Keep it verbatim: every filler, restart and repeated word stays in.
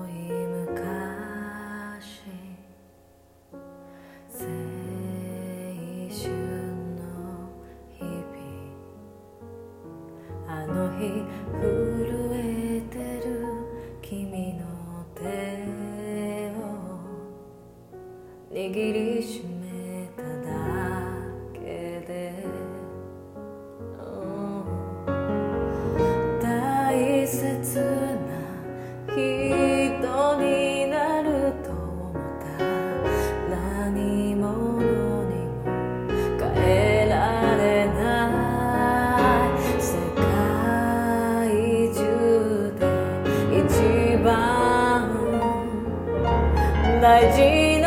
い昔青春の日々あの日震えてる君の手を握りしめただけで大切な人になると思った何者にも変えられない世界中で一番大事